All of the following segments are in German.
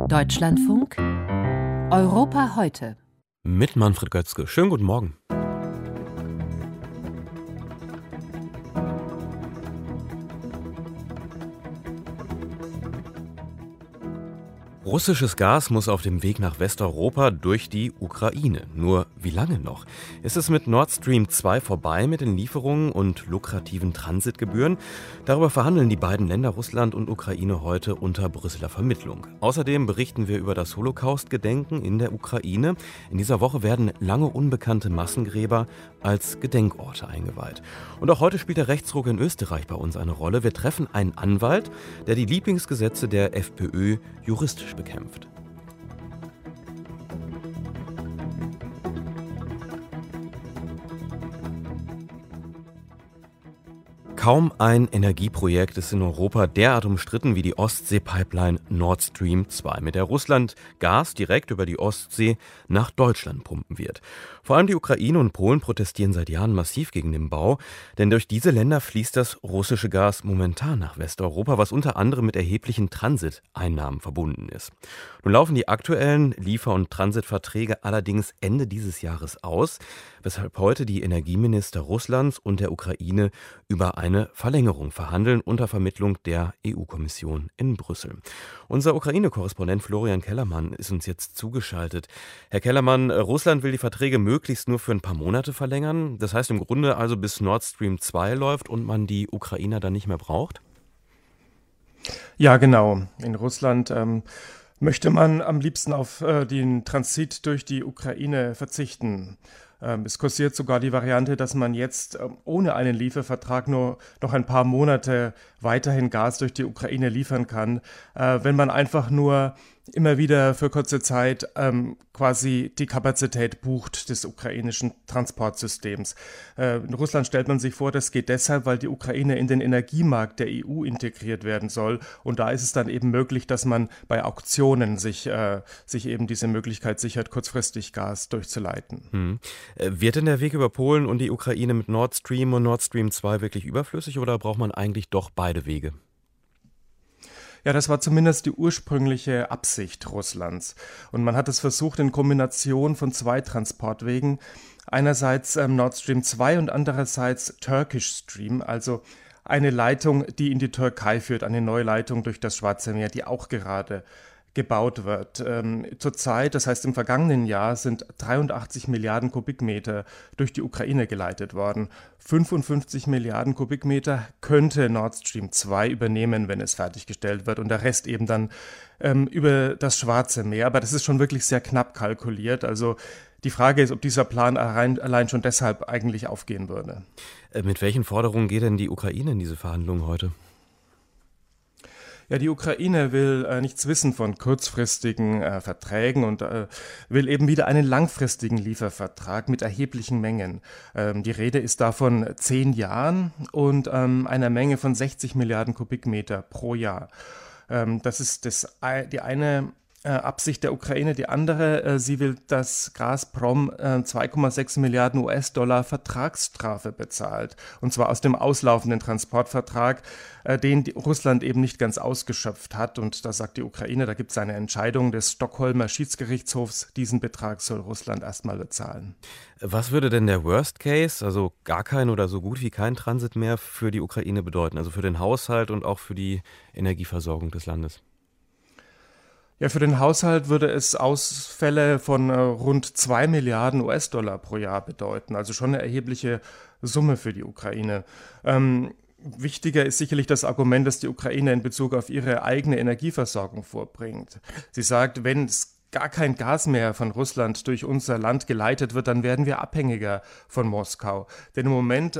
Deutschlandfunk Europa heute. Mit Manfred Götzke. Schönen guten Morgen. Russisches Gas muss auf dem Weg nach Westeuropa durch die Ukraine. Nur wie lange noch? Ist es mit Nord Stream 2 vorbei mit den Lieferungen und lukrativen Transitgebühren? Darüber verhandeln die beiden Länder Russland und Ukraine heute unter Brüsseler Vermittlung. Außerdem berichten wir über das Holocaust-Gedenken in der Ukraine. In dieser Woche werden lange unbekannte Massengräber als Gedenkorte eingeweiht. Und auch heute spielt der Rechtsruck in Österreich bei uns eine Rolle. Wir treffen einen Anwalt, der die Lieblingsgesetze der FPÖ juristisch bekämpft. Kaum ein Energieprojekt ist in Europa derart umstritten wie die Ostsee-Pipeline Nord Stream 2, mit der Russland Gas direkt über die Ostsee nach Deutschland pumpen wird. Vor allem die Ukraine und Polen protestieren seit Jahren massiv gegen den Bau, denn durch diese Länder fließt das russische Gas momentan nach Westeuropa, was unter anderem mit erheblichen Transiteinnahmen verbunden ist. Nun laufen die aktuellen Liefer- und Transitverträge allerdings Ende dieses Jahres aus, weshalb heute die Energieminister Russlands und der Ukraine über eine Verlängerung verhandeln unter Vermittlung der EU-Kommission in Brüssel. Unser Ukraine-Korrespondent Florian Kellermann ist uns jetzt zugeschaltet. Herr Kellermann, Russland will die Verträge möglichst nur für ein paar Monate verlängern. Das heißt im Grunde also bis Nord Stream 2 läuft und man die Ukrainer dann nicht mehr braucht? Ja, genau. In Russland möchte man am liebsten auf den Transit durch die Ukraine verzichten. Es kursiert sogar die Variante, dass man jetzt ohne einen Liefervertrag nur noch ein paar Monate weiterhin Gas durch die Ukraine liefern kann, wenn man einfach nur immer wieder für kurze Zeit quasi die Kapazität bucht des ukrainischen Transportsystems. In Russland stellt man sich vor, das geht deshalb, weil die Ukraine in den Energiemarkt der EU integriert werden soll. Und da ist es dann eben möglich, dass man bei Auktionen sich eben diese Möglichkeit sichert, kurzfristig Gas durchzuleiten. Wird denn der Weg über Polen und die Ukraine mit Nord Stream und Nord Stream 2 wirklich überflüssig oder braucht man eigentlich doch beide Wege? Ja, das war zumindest die ursprüngliche Absicht Russlands. Und man hat es versucht in Kombination von zwei Transportwegen. Einerseits Nord Stream 2 und andererseits Turkish Stream, also eine Leitung, die in die Türkei führt, eine neue Leitung durch das Schwarze Meer, die auch gerade gebaut wird. Zurzeit, das heißt im vergangenen Jahr, sind 83 Milliarden Kubikmeter durch die Ukraine geleitet worden. 55 Milliarden Kubikmeter könnte Nord Stream 2 übernehmen, wenn es fertiggestellt wird und der Rest eben dann über das Schwarze Meer. Aber das ist schon wirklich sehr knapp kalkuliert. Also die Frage ist, ob dieser Plan allein schon deshalb eigentlich aufgehen würde. Mit welchen Forderungen geht denn die Ukraine in diese Verhandlungen heute? Ja, die Ukraine will nichts wissen von kurzfristigen Verträgen und will eben wieder einen langfristigen Liefervertrag mit erheblichen Mengen. Die Rede ist da von 10 Jahren und einer Menge von 60 Milliarden Kubikmeter pro Jahr. Das ist die eine Absicht der Ukraine. Die andere, sie will, dass Gazprom 2,6 Milliarden US-Dollar Vertragsstrafe bezahlt. Und zwar aus dem auslaufenden Transportvertrag, den Russland eben nicht ganz ausgeschöpft hat. Und da sagt die Ukraine, da gibt es eine Entscheidung des Stockholmer Schiedsgerichtshofs, diesen Betrag soll Russland erstmal bezahlen. Was würde denn der Worst Case, also gar kein oder so gut wie kein Transit mehr für die Ukraine bedeuten? Also für den Haushalt und auch für die Energieversorgung des Landes? Ja, für den Haushalt würde es Ausfälle von rund 2 Milliarden US-Dollar pro Jahr bedeuten, also schon eine erhebliche Summe für die Ukraine. Wichtiger ist sicherlich das Argument, das die Ukraine in Bezug auf ihre eigene Energieversorgung vorbringt. Sie sagt, wenn es gar kein Gas mehr von Russland durch unser Land geleitet wird, dann werden wir abhängiger von Moskau. Denn im Moment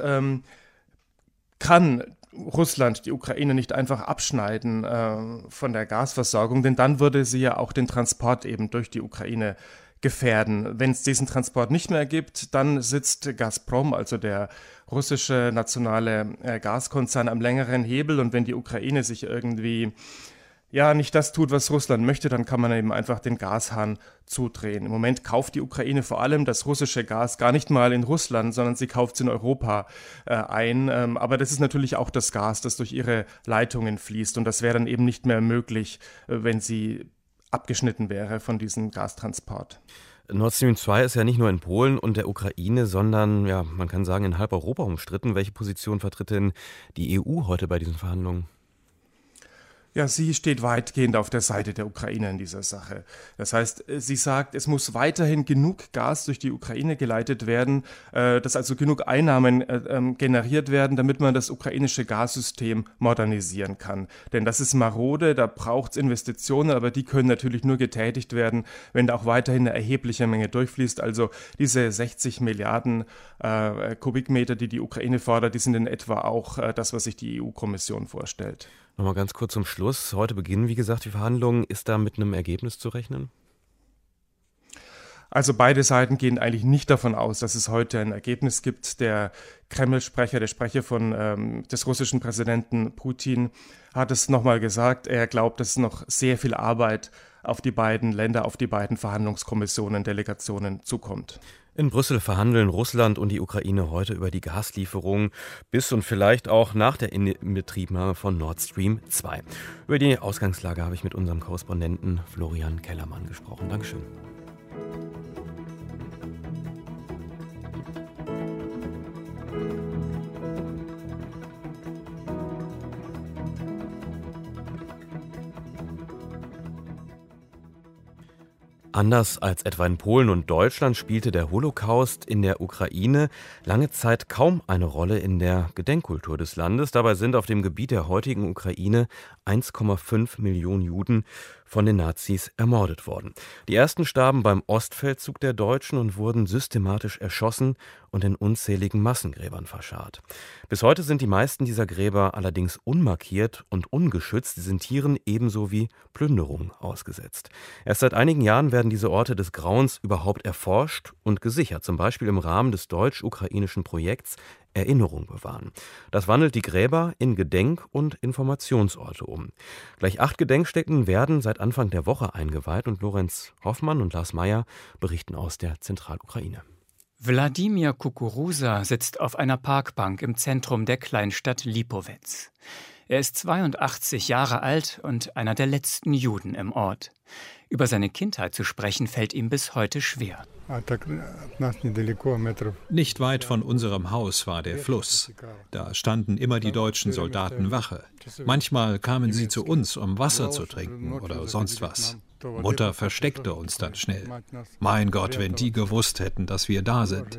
kann Russland die Ukraine nicht einfach abschneiden von der Gasversorgung, denn dann würde sie ja auch den Transport eben durch die Ukraine gefährden. Wenn es diesen Transport nicht mehr gibt, dann sitzt Gazprom, also der russische nationale Gaskonzern, am längeren Hebel. Und wenn die Ukraine sich irgendwie nicht das tut, was Russland möchte, dann kann man eben einfach den Gashahn zudrehen. Im Moment kauft die Ukraine vor allem das russische Gas gar nicht mal in Russland, sondern sie kauft es in Europa ein. Aber das ist natürlich auch das Gas, das durch ihre Leitungen fließt. Und das wäre dann eben nicht mehr möglich, wenn sie abgeschnitten wäre von diesem Gastransport. Nord Stream 2 ist ja nicht nur in Polen und der Ukraine, sondern, ja, man kann sagen, in halb Europa umstritten. Welche Position vertritt denn die EU heute bei diesen Verhandlungen? Ja, sie steht weitgehend auf der Seite der Ukraine in dieser Sache. Das heißt, sie sagt, es muss weiterhin genug Gas durch die Ukraine geleitet werden, dass also genug Einnahmen generiert werden, damit man das ukrainische Gassystem modernisieren kann. Denn das ist marode, da braucht es Investitionen, aber die können natürlich nur getätigt werden, wenn da auch weiterhin eine erhebliche Menge durchfließt. Also diese 60 Milliarden Kubikmeter, die die Ukraine fordert, die sind in etwa auch das, was sich die EU-Kommission vorstellt. Nochmal ganz kurz zum Schluss. Heute beginnen, wie gesagt, die Verhandlungen. Ist da mit einem Ergebnis zu rechnen? Also beide Seiten gehen eigentlich nicht davon aus, dass es heute ein Ergebnis gibt. Der Kreml-Sprecher, der Sprecher des russischen Präsidenten Putin, hat es nochmal gesagt. Er glaubt, dass noch sehr viel Arbeit auf die beiden Länder, auf die beiden Verhandlungskommissionen, Delegationen zukommt. In Brüssel verhandeln Russland und die Ukraine heute über die Gaslieferungen bis und vielleicht auch nach der Inbetriebnahme von Nord Stream 2. Über die Ausgangslage habe ich mit unserem Korrespondenten Florian Kellermann gesprochen. Dankeschön. Anders als etwa in Polen und Deutschland spielte der Holocaust in der Ukraine lange Zeit kaum eine Rolle in der Gedenkkultur des Landes. Dabei sind auf dem Gebiet der heutigen Ukraine 1,5 Millionen Juden von den Nazis ermordet worden. Die ersten starben beim Ostfeldzug der Deutschen und wurden systematisch erschossen und in unzähligen Massengräbern verscharrt. Bis heute sind die meisten dieser Gräber allerdings unmarkiert und ungeschützt. Sie sind Tieren ebenso wie Plünderungen ausgesetzt. Erst seit einigen Jahren werden diese Orte des Grauens überhaupt erforscht und gesichert, zum Beispiel im Rahmen des deutsch-ukrainischen Projekts Erinnerung bewahren. Das wandelt die Gräber in Gedenk- und Informationsorte um. Gleich 8 Gedenkstätten werden seit Anfang der Woche eingeweiht und Lorenz Hoffmann und Lars Meyer berichten aus der Zentralukraine. Wladimir Kukuruza sitzt auf einer Parkbank im Zentrum der Kleinstadt Lipowetz. Er ist 82 Jahre alt und einer der letzten Juden im Ort. Über seine Kindheit zu sprechen, fällt ihm bis heute schwer. Nicht weit von unserem Haus war der Fluss. Da standen immer die deutschen Soldaten Wache. Manchmal kamen sie zu uns, um Wasser zu trinken oder sonst was. Mutter versteckte uns dann schnell. Mein Gott, wenn die gewusst hätten, dass wir da sind.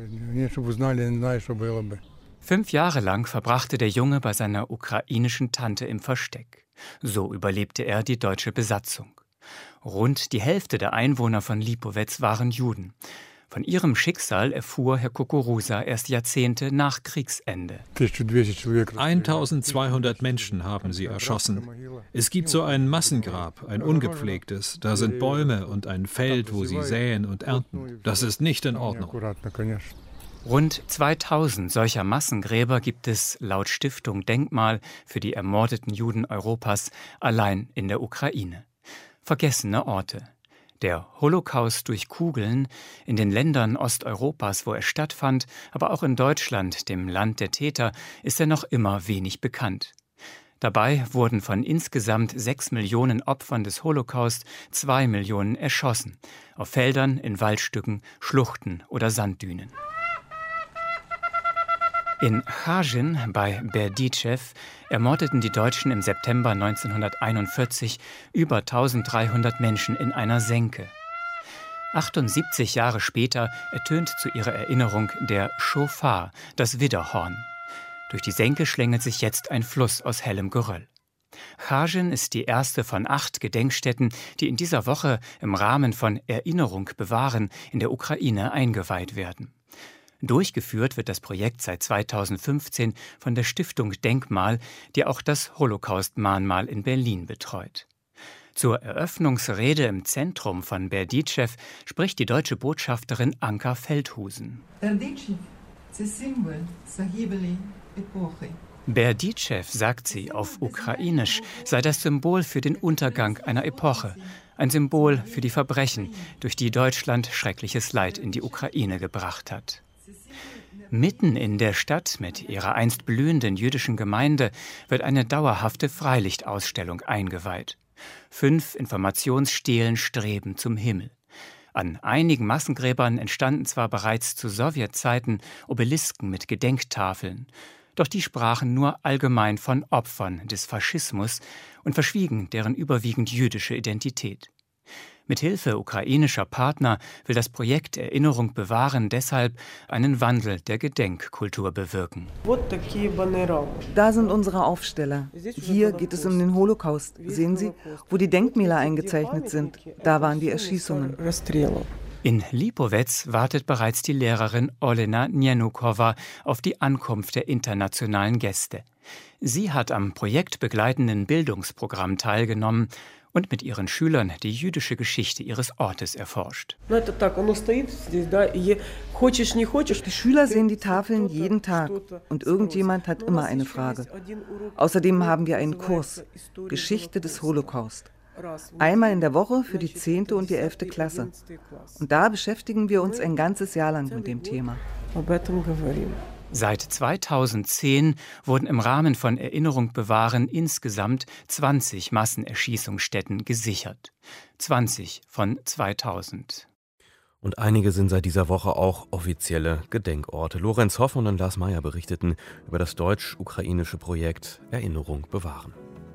5 Jahre lang verbrachte der Junge bei seiner ukrainischen Tante im Versteck. So überlebte er die deutsche Besatzung. Rund die Hälfte der Einwohner von Lipowetz waren Juden. Von ihrem Schicksal erfuhr Herr Kukuruza erst Jahrzehnte nach Kriegsende. 1200 Menschen haben sie erschossen. Es gibt so ein Massengrab, ein ungepflegtes. Da sind Bäume und ein Feld, wo sie säen und ernten. Das ist nicht in Ordnung. Rund 2000 solcher Massengräber gibt es laut Stiftung Denkmal für die ermordeten Juden Europas allein in der Ukraine. Vergessene Orte. Der Holocaust durch Kugeln in den Ländern Osteuropas, wo er stattfand, aber auch in Deutschland, dem Land der Täter, ist er noch immer wenig bekannt. Dabei wurden von insgesamt 6 Millionen Opfern des Holocaust 2 Millionen erschossen, auf Feldern, in Waldstücken, Schluchten oder Sanddünen. In Chazin bei Berdichew ermordeten die Deutschen im September 1941 über 1300 Menschen in einer Senke. 78 Jahre später ertönt zu ihrer Erinnerung der Schofar, das Widderhorn. Durch die Senke schlängelt sich jetzt ein Fluss aus hellem Geröll. Chazin ist die erste von 8 Gedenkstätten, die in dieser Woche im Rahmen von Erinnerung bewahren in der Ukraine eingeweiht werden. Durchgeführt wird das Projekt seit 2015 von der Stiftung Denkmal, die auch das Holocaust-Mahnmal in Berlin betreut. Zur Eröffnungsrede im Zentrum von Berdichew spricht die deutsche Botschafterin Anka Feldhusen. Berdichew, sagt sie auf Ukrainisch, sei das Symbol für den Untergang einer Epoche, ein Symbol für die Verbrechen, durch die Deutschland schreckliches Leid in die Ukraine gebracht hat. Mitten in der Stadt mit ihrer einst blühenden jüdischen Gemeinde wird eine dauerhafte Freilichtausstellung eingeweiht. 5 Informationsstelen streben zum Himmel. An einigen Massengräbern entstanden zwar bereits zu Sowjetzeiten Obelisken mit Gedenktafeln, doch die sprachen nur allgemein von Opfern des Faschismus und verschwiegen deren überwiegend jüdische Identität. Mithilfe ukrainischer Partner will das Projekt Erinnerung bewahren deshalb einen Wandel der Gedenkkultur bewirken. Da sind unsere Aufsteller. Hier geht es um den Holocaust. Sehen Sie, wo die Denkmäler eingezeichnet sind. Da waren die Erschießungen. In Lipowetz wartet bereits die Lehrerin Olena Njenukowa auf die Ankunft der internationalen Gäste. Sie hat am projektbegleitenden Bildungsprogramm teilgenommen und mit ihren Schülern die jüdische Geschichte ihres Ortes erforscht. Die Schüler sehen die Tafeln jeden Tag und irgendjemand hat immer eine Frage. Außerdem haben wir einen Kurs, Geschichte des Holocaust. Einmal in der Woche für die 10. und die 11. Klasse. Und da beschäftigen wir uns ein ganzes Jahr lang mit dem Thema. Seit 2010 wurden im Rahmen von Erinnerung bewahren insgesamt 20 Massenerschießungsstätten gesichert. 20 von 2000. Und einige sind seit dieser Woche auch offizielle Gedenkorte. Lorenz Hoffmann und Lars Meyer berichteten über das deutsch-ukrainische Projekt Erinnerung bewahren.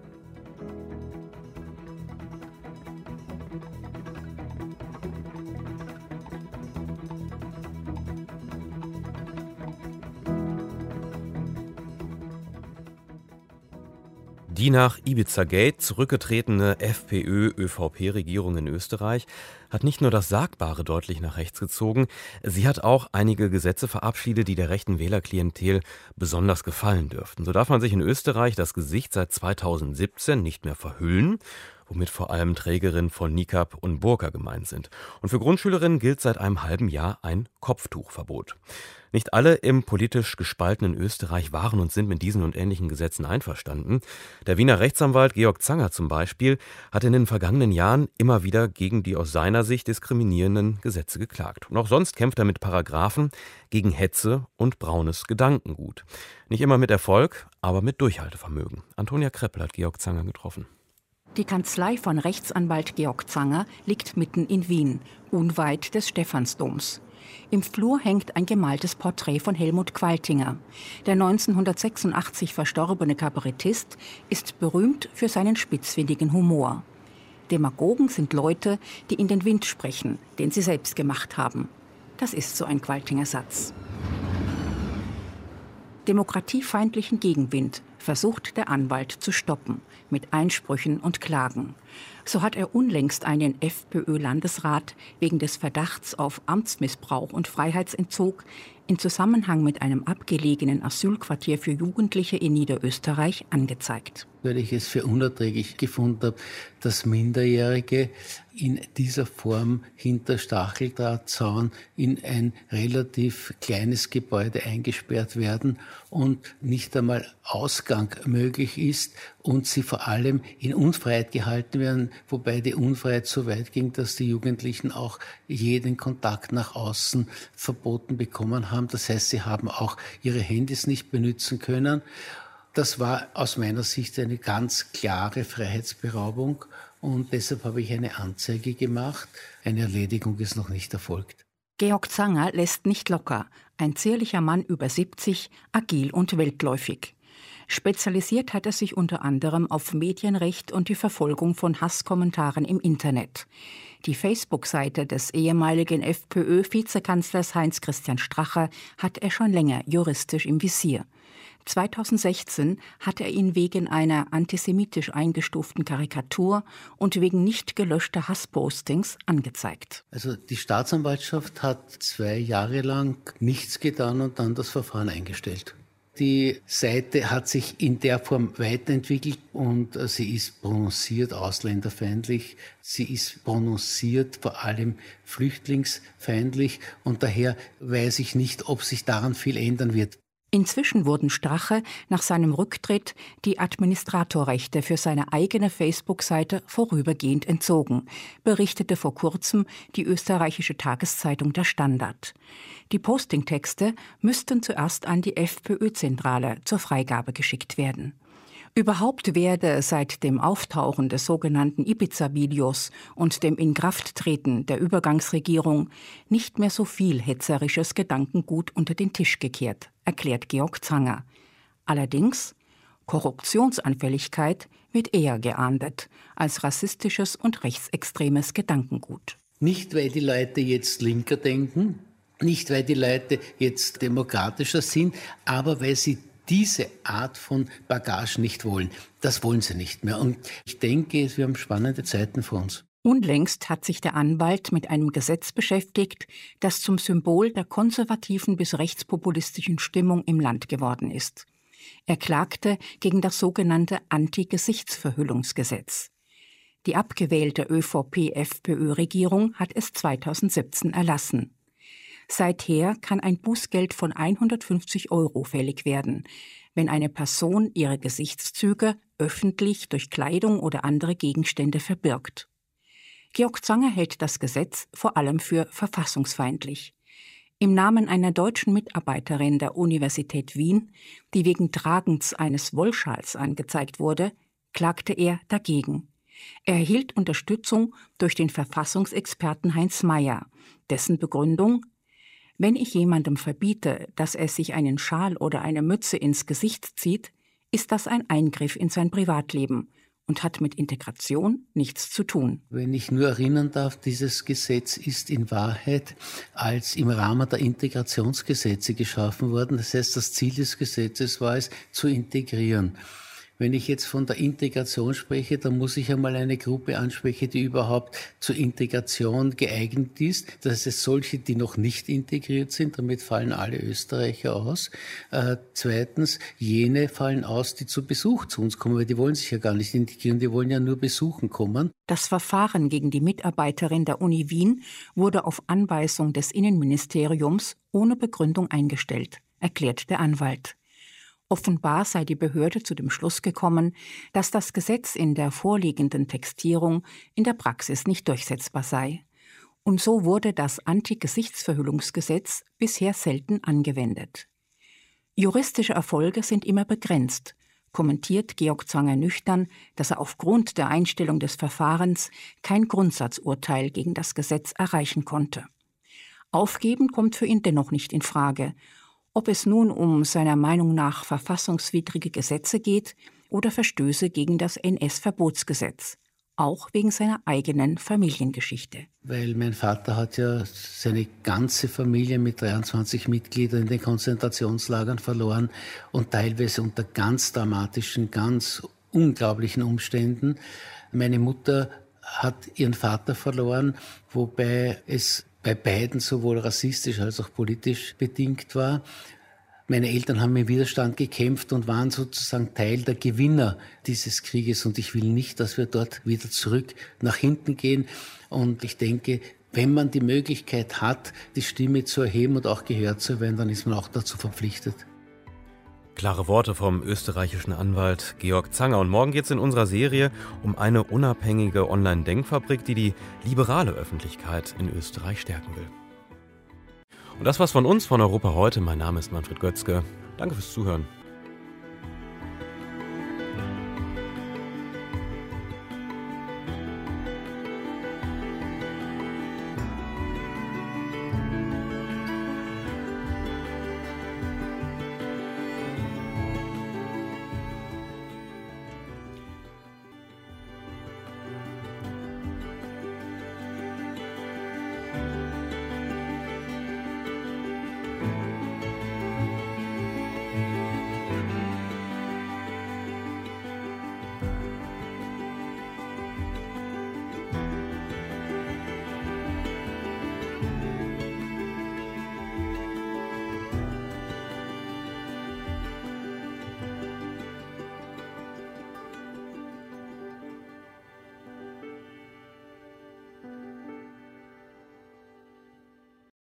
Die nach Ibiza-Gate zurückgetretene FPÖ-ÖVP-Regierung in Österreich hat nicht nur das Sagbare deutlich nach rechts gezogen, sie hat auch einige Gesetze verabschiedet, die der rechten Wählerklientel besonders gefallen dürften. So darf man sich in Österreich das Gesicht seit 2017 nicht mehr verhüllen, womit vor allem Trägerinnen von Nikab und Burka gemeint sind. Und für Grundschülerinnen gilt seit einem halben Jahr ein Kopftuchverbot. Nicht alle im politisch gespaltenen Österreich waren und sind mit diesen und ähnlichen Gesetzen einverstanden. Der Wiener Rechtsanwalt Georg Zanger zum Beispiel hat in den vergangenen Jahren immer wieder gegen die aus seiner Sicht diskriminierenden Gesetze geklagt. Und auch sonst kämpft er mit Paragraphen gegen Hetze und braunes Gedankengut. Nicht immer mit Erfolg, aber mit Durchhaltevermögen. Antonia Kreppel hat Georg Zanger getroffen. Die Kanzlei von Rechtsanwalt Georg Zanger liegt mitten in Wien, unweit des Stephansdoms. Im Flur hängt ein gemaltes Porträt von Helmut Qualtinger. Der 1986 verstorbene Kabarettist ist berühmt für seinen spitzfindigen Humor. Demagogen sind Leute, die in den Wind sprechen, den sie selbst gemacht haben. Das ist so ein Qualtinger Satz. Demokratiefeindlichen Gegenwind versucht der Anwalt zu stoppen, mit Einsprüchen und Klagen. So hat er unlängst einen FPÖ-Landesrat wegen des Verdachts auf Amtsmissbrauch und Freiheitsentzug in Zusammenhang mit einem abgelegenen Asylquartier für Jugendliche in Niederösterreich angezeigt. Weil ich es für unerträglich gefunden habe, dass Minderjährige in dieser Form hinter Stacheldrahtzaun in ein relativ kleines Gebäude eingesperrt werden und nicht einmal Ausgang möglich ist und sie vor allem in Unfreiheit gehalten werden, wobei die Unfreiheit so weit ging, dass die Jugendlichen auch jeden Kontakt nach außen verboten bekommen haben. Das heißt, sie haben auch ihre Handys nicht benutzen können. Das war aus meiner Sicht eine ganz klare Freiheitsberaubung und deshalb habe ich eine Anzeige gemacht. Eine Erledigung ist noch nicht erfolgt. Georg Zanger lässt nicht locker. Ein zierlicher Mann über 70, agil und weltläufig. Spezialisiert hat er sich unter anderem auf Medienrecht und die Verfolgung von Hasskommentaren im Internet. Die Facebook-Seite des ehemaligen FPÖ-Vizekanzlers Heinz-Christian Strache hat er schon länger juristisch im Visier. 2016 hat er ihn wegen einer antisemitisch eingestuften Karikatur und wegen nicht gelöschter Hasspostings angezeigt. Also die Staatsanwaltschaft hat 2 Jahre lang nichts getan und dann das Verfahren eingestellt. Die Seite hat sich in der Form weiterentwickelt und sie ist prononciert ausländerfeindlich, sie ist prononciert vor allem flüchtlingsfeindlich und daher weiß ich nicht, ob sich daran viel ändern wird. Inzwischen wurden Strache nach seinem Rücktritt die Administratorrechte für seine eigene Facebook-Seite vorübergehend entzogen, berichtete vor kurzem die österreichische Tageszeitung Der Standard. Die Postingtexte müssten zuerst an die FPÖ-Zentrale zur Freigabe geschickt werden. Überhaupt werde seit dem Auftauchen des sogenannten Ibiza-Videos und dem Inkrafttreten der Übergangsregierung nicht mehr so viel hetzerisches Gedankengut unter den Tisch gekehrt, erklärt Georg Zanger. Allerdings, Korruptionsanfälligkeit wird eher geahndet als rassistisches und rechtsextremes Gedankengut. Nicht, weil die Leute jetzt linker denken, nicht, weil die Leute jetzt demokratischer sind, aber weil sie diese Art von Bagage nicht wollen. Das wollen sie nicht mehr. Und ich denke, wir haben spannende Zeiten vor uns. Unlängst hat sich der Anwalt mit einem Gesetz beschäftigt, das zum Symbol der konservativen bis rechtspopulistischen Stimmung im Land geworden ist. Er klagte gegen das sogenannte Anti-Gesichtsverhüllungsgesetz. Die abgewählte ÖVP-FPÖ-Regierung hat es 2017 erlassen. Seither kann ein Bußgeld von 150 € fällig werden, wenn eine Person ihre Gesichtszüge öffentlich durch Kleidung oder andere Gegenstände verbirgt. Georg Zanger hält das Gesetz vor allem für verfassungsfeindlich. Im Namen einer deutschen Mitarbeiterin der Universität Wien, die wegen Tragens eines Wollschals angezeigt wurde, klagte er dagegen. Er erhielt Unterstützung durch den Verfassungsexperten Heinz Mayer, dessen Begründung: Wenn ich jemandem verbiete, dass er sich einen Schal oder eine Mütze ins Gesicht zieht, ist das ein Eingriff in sein Privatleben und hat mit Integration nichts zu tun. Wenn ich nur erinnern darf, dieses Gesetz ist in Wahrheit als im Rahmen der Integrationsgesetze geschaffen worden. Das heißt, das Ziel des Gesetzes war es, zu integrieren. Wenn ich jetzt von der Integration spreche, dann muss ich einmal eine Gruppe ansprechen, die überhaupt zur Integration geeignet ist. Das heißt, solche, die noch nicht integriert sind, damit fallen alle Österreicher aus. Zweitens, jene fallen aus, die zu Besuch zu uns kommen, weil die wollen sich ja gar nicht integrieren, die wollen ja nur besuchen kommen. Das Verfahren gegen die Mitarbeiterin der Uni Wien wurde auf Anweisung des Innenministeriums ohne Begründung eingestellt, erklärt der Anwalt. Offenbar sei die Behörde zu dem Schluss gekommen, dass das Gesetz in der vorliegenden Textierung in der Praxis nicht durchsetzbar sei. Und so wurde das Anti-Gesichtsverhüllungsgesetz bisher selten angewendet. Juristische Erfolge sind immer begrenzt, kommentiert Georg Zanger nüchtern, dass er aufgrund der Einstellung des Verfahrens kein Grundsatzurteil gegen das Gesetz erreichen konnte. Aufgeben kommt für ihn dennoch nicht in Frage, ob es nun um seiner Meinung nach verfassungswidrige Gesetze geht oder Verstöße gegen das NS-Verbotsgesetz, auch wegen seiner eigenen Familiengeschichte. Weil mein Vater hat ja seine ganze Familie mit 23 Mitgliedern in den Konzentrationslagern verloren und teilweise unter ganz dramatischen, ganz unglaublichen Umständen. Meine Mutter hat ihren Vater verloren, wobei es bei beiden sowohl rassistisch als auch politisch bedingt war. Meine Eltern haben im Widerstand gekämpft und waren sozusagen Teil der Gewinner dieses Krieges. Und ich will nicht, dass wir dort wieder zurück nach hinten gehen. Und ich denke, wenn man die Möglichkeit hat, die Stimme zu erheben und auch gehört zu werden, dann ist man auch dazu verpflichtet. Klare Worte vom österreichischen Anwalt Georg Zanger. Und morgen geht es in unserer Serie um eine unabhängige Online-Denkfabrik, die die liberale Öffentlichkeit in Österreich stärken will. Und das war's von uns, von Europa heute. Mein Name ist Manfred Götzke. Danke fürs Zuhören.